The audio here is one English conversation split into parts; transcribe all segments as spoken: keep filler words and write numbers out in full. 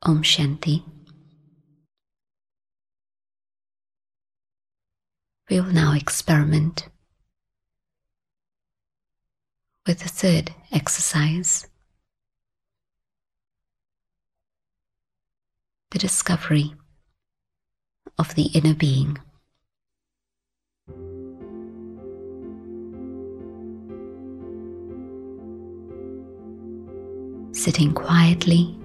Om Shanti. We will now experiment with the third exercise, the discovery of the inner being. Sitting quietly,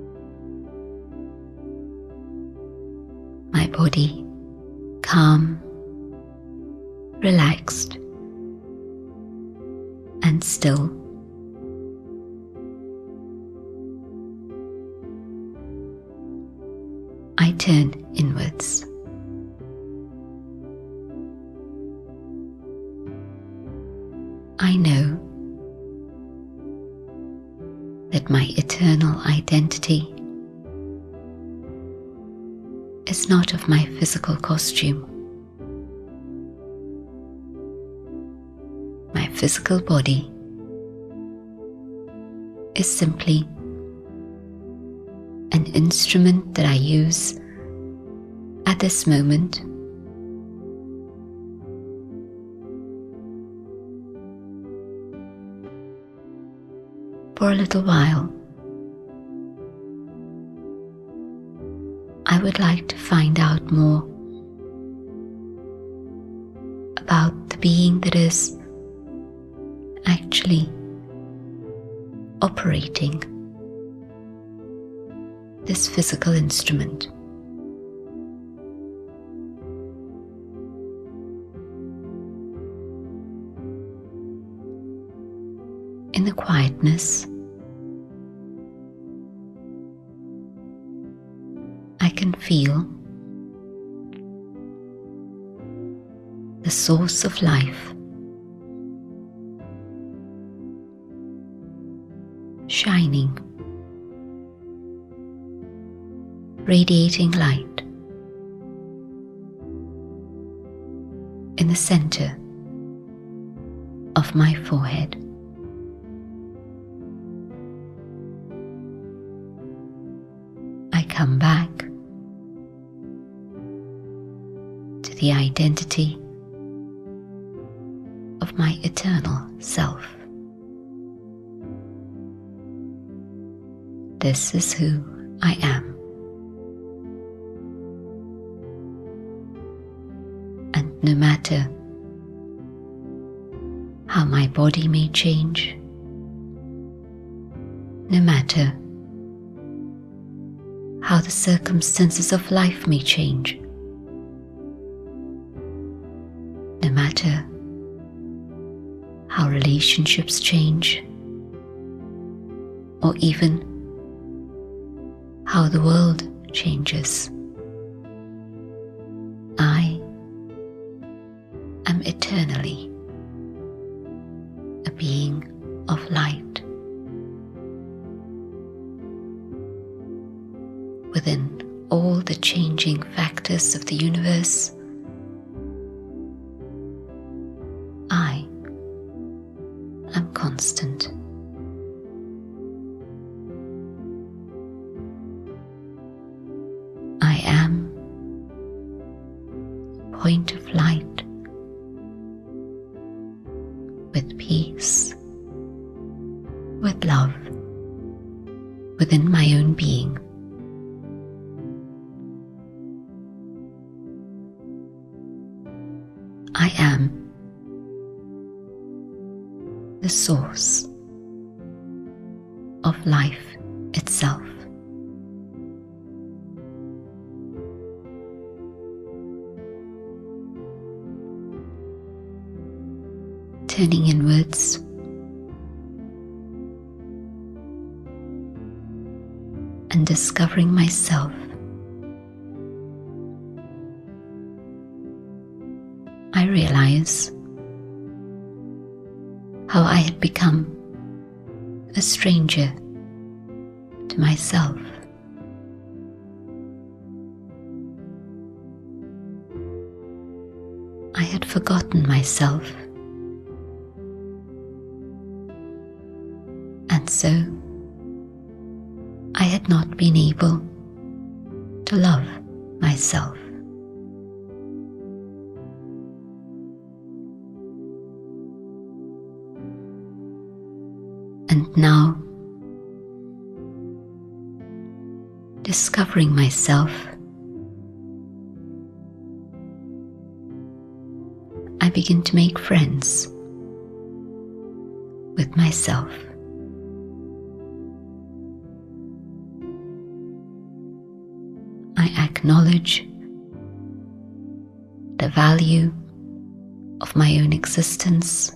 my body calm, relaxed, and still. I turn inwards. I know that my eternal identity is not of my physical costume. My physical body is simply an instrument that I use at this moment for a little while. I would like to find out more about the being that is actually operating this physical instrument. In the quietness, I can feel the source of life shining, radiating light in the center of my forehead. I come back to the identity of my eternal self. This is who I am. And no matter how my body may change, no matter how the circumstances of life may change, no matter how relationships change, or even how the world changes, I am eternally a being of light. Within all the changing factors of the universe, I am constant. I am a point of light with peace, with love within my own being. I am the source of life itself. Turning inwards, and discovering myself, I realize how I had become a stranger to myself. I had forgotten myself, and so I had not been able to love myself. And now, discovering myself, I begin to make friends with myself. I acknowledge the value of my own existence,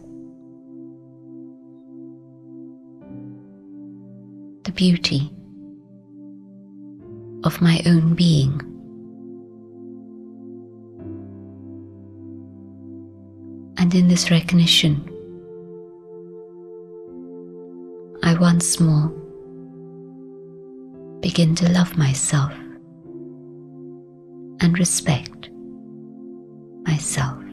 the beauty of my own being. And in this recognition, I once more begin to love myself and respect myself.